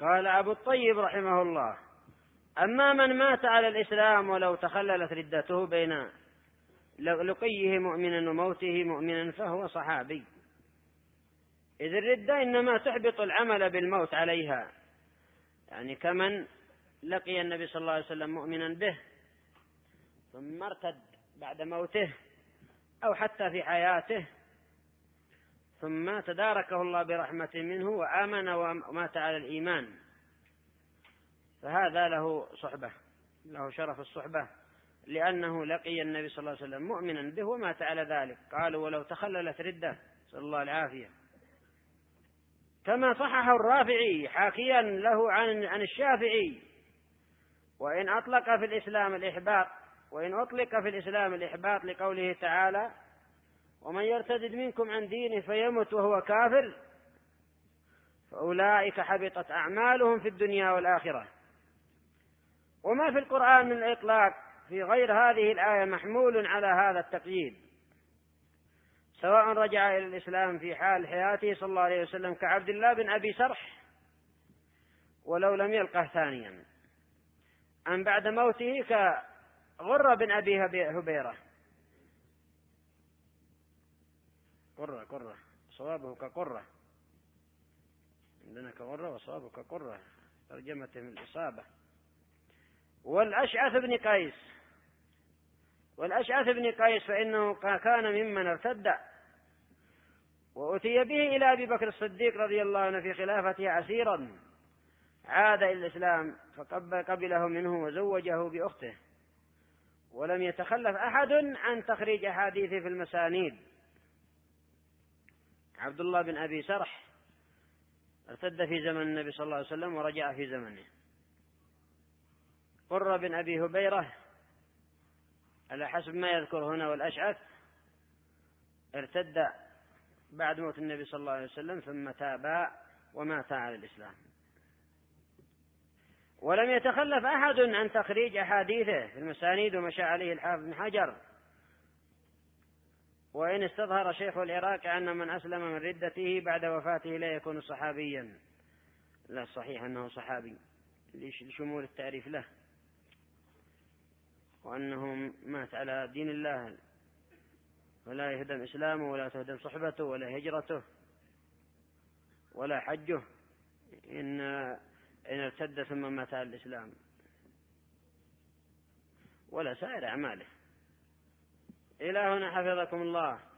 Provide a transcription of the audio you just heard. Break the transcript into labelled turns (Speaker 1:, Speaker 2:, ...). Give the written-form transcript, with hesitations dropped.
Speaker 1: قال أبو الطيب رحمه الله: أما من مات على الإسلام ولو تخللت ردته بين لقيه مؤمنا وموته مؤمنا فهو صحابي، إذ الردة إنما تحبط العمل بالموت عليها، يعني كمن لقي النبي صلى الله عليه وسلم مؤمنا به ثم ارتد بعد موته أو حتى في حياته ثم تداركه الله برحمة منه وآمن ومات على الإيمان، فهذا له صحبة، له شرف الصحبة، لأنه لقي النبي صلى الله عليه وسلم مؤمنا به ومات على ذلك. قالوا: ولو تخللت ردة، نسأل الله العافية. كما صححه الرافعي حاكيا له عن الشافعي: وإن أطلق في الإسلام الإحباط لقوله تعالى: ومن يرتد منكم عن دينه فيمت وهو كافر فأولئك حبطت أعمالهم في الدنيا والآخرة. وما في القرآن من الإطلاق في غير هذه الآية محمول على هذا التقييد، سواء رجع إلى الإسلام في حال حياته صلى الله عليه وسلم كعبد الله بن أبي سرح ولو لم يلقه ثانيا، أم بعد موته كغرة بن أبي هبيرة. قرة صوابه كقرة، عندنا كغرة وصوابه كقرة، ترجمته من الإصابة. والأشعث بن قيس فإنه كان ممن ارتد وأتي به إلى أبي بكر الصديق رضي الله عنه في خلافته عسيرا، عاد إلى الإسلام فقبله منه وزوجه بأخته، ولم يتخلف أحد عن تخريج أحاديثه في المسانيد. عبد الله بن أبي سرح ارتد في زمن النبي صلى الله عليه وسلم ورجع في زمنه. قرة بن أبي هبيرة على حسب ما يذكر هنا، والأشعث ارتد بعد موت النبي صلى الله عليه وسلم ثم تاب ومات على الإسلام. ولم يتخلف أحد عن تخريج أحاديثه في المسانيد، ومشى عليه الحافظ بن حجر. وإن استظهر شيخ العراق أن من أسلم من ردته بعد وفاته لا يكون صحابيا، لا، صحيح أنه صحابي لشمول التعريف له، وأنه مات على دين الله ولا يهدم إسلامه ولا تهدم صحبته ولا هجرته ولا حجه إن ارتد ثم مات على الإسلام ولا سائر أعماله. إلى هنا حفظكم الله.